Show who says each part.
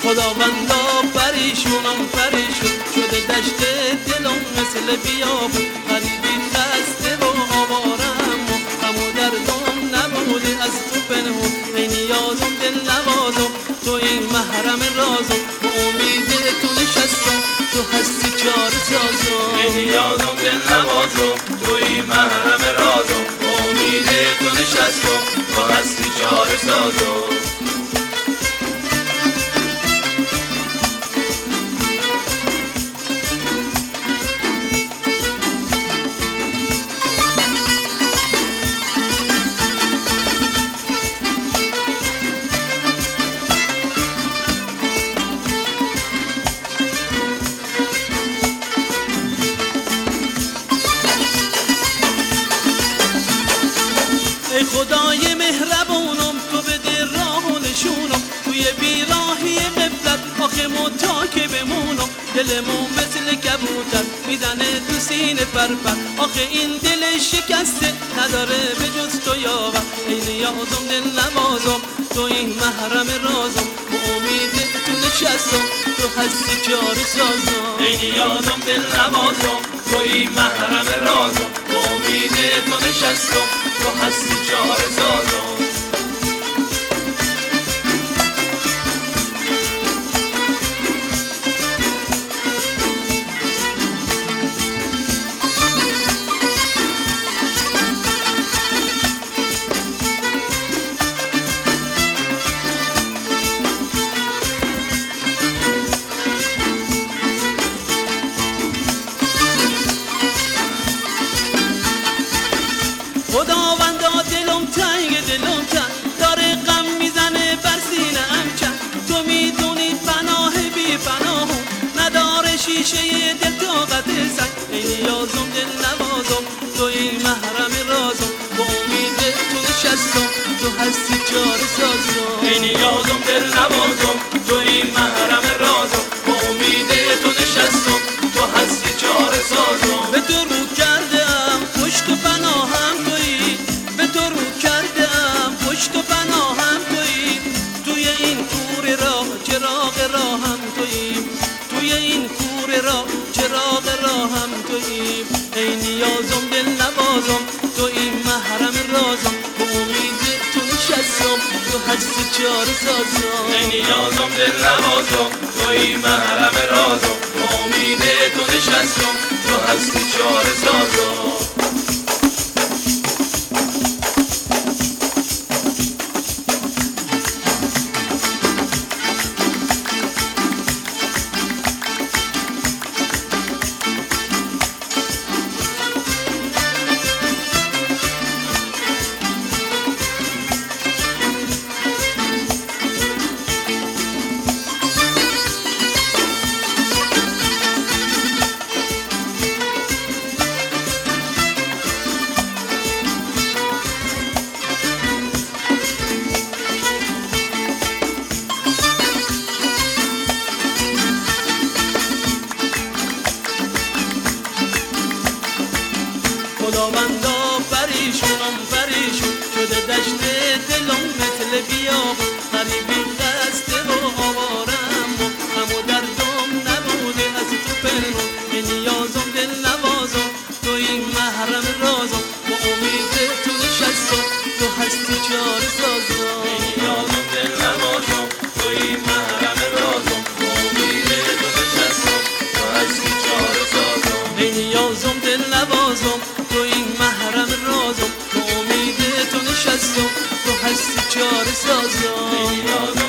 Speaker 1: خداوندا پریشونم پریشون شده دشت دلم مثل بیابون، غریبی خسته و آوارم و غم و دردم نبوده از تو پنهون. ای نیازم دل نوازم تو این محرم رازم، به امید تو نشستم تو هستی چاره سازم.
Speaker 2: ای نیازم دل نوازم تو این محرم رازم، به امید تو نشستم تو هستی چاره سازم.
Speaker 1: ای خدای مهربونم تو بده راه و نشونم، توی بیراهی غفلت آخه متا که بمونم. دلمون مثل کبوتر میزنه تو سینه پرپر، آخه این دل شکسته نداره به جز تو یاور. ای نیازم دل نوازم تو این محرم رازم، به امید تو نشستم تو هستی چاره سازم.
Speaker 2: ای نیازم دل نوازم تو این محرم رازم، به امید تو نشستم تو هستی چاره سازم.
Speaker 1: خداوندا دلم تنگ دلم کن، داره غم میزنه بر سینه ام کن. تو میدونی پناه بی پناهم نداره شیشه دل طاقت سنگ. ای نیازم دل نوازم تو این محرم رازم، به امید تو نشستم تو هستی چاره سازم.
Speaker 2: ای نیازم دل نوازم تو این محرم رازم، به امید تو نشستم تو هستی چاره سازم.
Speaker 1: به تو رو کردم پشت و پناهم تویی، به تو رو کردم پشت و پناهم تویی. توی این کوره راه چراغ راهم تویی، توی این کوره راه چراغ راهم تویی. ای نیازم دل نوازم تو این محرم رازم، به امید تو نشستم تو هستی چاره سازم.
Speaker 2: ای نیازم دل نوازم تو این محرم رازم، به امید تو نشستم تو هستی چاره سازم.
Speaker 1: خداوندا پریشونم پریشون شده دشت دلم مثل بیابون، غریبی خسته و آوارم و غم و دردم نبوده از تو پنهون. ای نیازم دل نوازم تو این محرم رازم، به امید تو نشستم تو هستی چاره سازم.
Speaker 2: ای نیازم دل نوازم تو این محرم رازم، به امید تو نشستم تو هستی چاره سازم.
Speaker 1: ای نیازم دل نوازم تو این محرم رازم، به امید تو نشستم تو هستی چاره سازم.